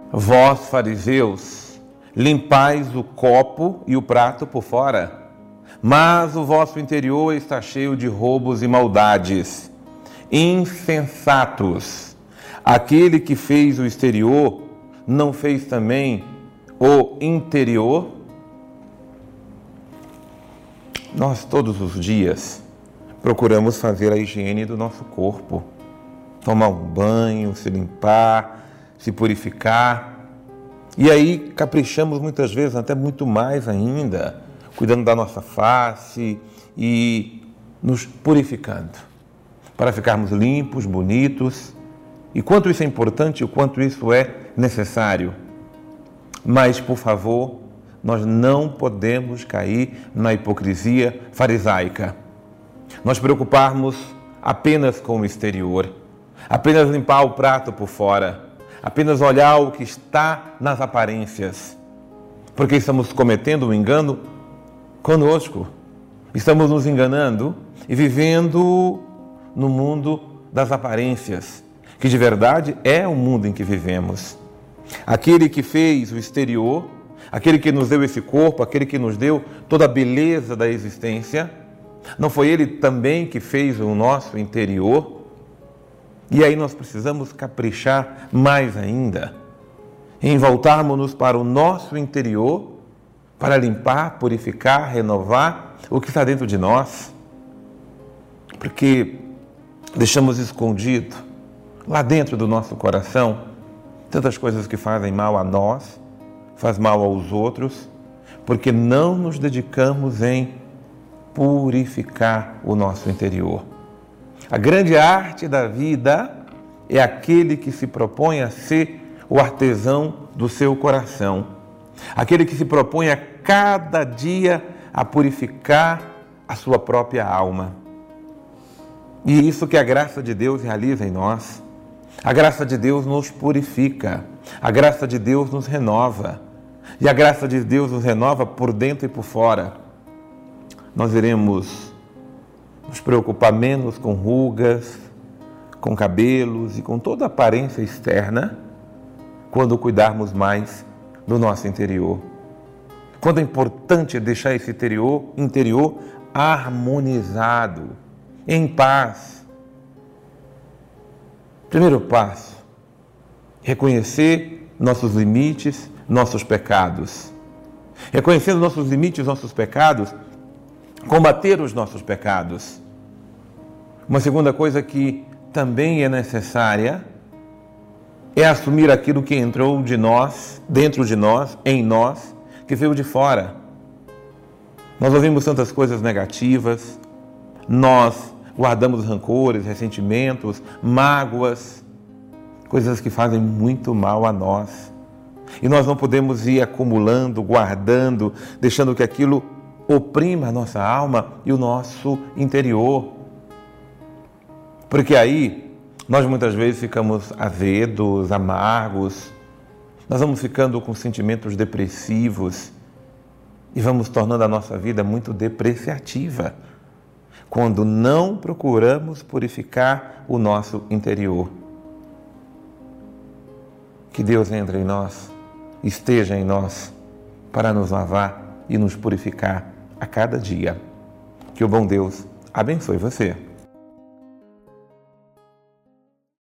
Vós, fariseus, limpais o copo e o prato por fora, mas o vosso interior está cheio de roubos e maldades. Insensatos! Aquele que fez o exterior, não fez também o interior? Nós todos os dias procuramos fazer a higiene do nosso corpo, tomar um banho, se limpar, se purificar. E aí caprichamos muitas vezes, até muito mais ainda, cuidando da nossa face e nos purificando, para ficarmos limpos, bonitos. E quanto isso é importante, o quanto isso é necessário. Mas, por favor, nós não podemos cair na hipocrisia farisaica. Nós preocuparmos apenas com o exterior, apenas limpar o prato por fora, apenas olhar o que está nas aparências, porque estamos cometendo um engano conosco. Estamos nos enganando e vivendo no mundo das aparências, que de verdade é o mundo em que vivemos. Aquele que fez o exterior, aquele que nos deu esse corpo, aquele que nos deu toda a beleza da existência, não foi ele também que fez o nosso interior? E aí nós precisamos caprichar mais ainda em voltarmos-nos para o nosso interior, para limpar, purificar, renovar o que está dentro de nós. Porque deixamos escondido lá dentro do nosso coração tantas coisas que fazem mal a nós, faz mal aos outros, porque não nos dedicamos em purificar o nosso interior. A grande arte da vida é aquele que se propõe a ser o artesão do seu coração, aquele que se propõe a cada dia a purificar a sua própria alma. E isso que a graça de Deus realiza em nós. A graça de Deus nos purifica, a graça de Deus nos renova, e a graça de Deus nos renova por dentro e por fora. Nós iremos nos preocupar menos com rugas, com cabelos e com toda a aparência externa, quando cuidarmos mais do nosso interior. Quando é importante deixar esse interior harmonizado, em paz. Primeiro passo, reconhecer nossos limites, nossos pecados. Reconhecendo nossos limites, nossos pecados, combater os nossos pecados. Uma segunda coisa que também é necessária é assumir aquilo que entrou de nós, dentro de nós, em nós, que veio de fora. Nós ouvimos tantas coisas negativas, nós guardamos rancores, ressentimentos, mágoas, coisas que fazem muito mal a nós. E nós não podemos ir acumulando, guardando, deixando que aquilo oprima a nossa alma e o nosso interior. Porque aí nós muitas vezes ficamos azedos, amargos, nós vamos ficando com sentimentos depressivos e vamos tornando a nossa vida muito depreciativa, quando não procuramos purificar o nosso interior. Que Deus entre em nós, esteja em nós, para nos lavar e nos purificar a cada dia. Que o bom Deus abençoe você.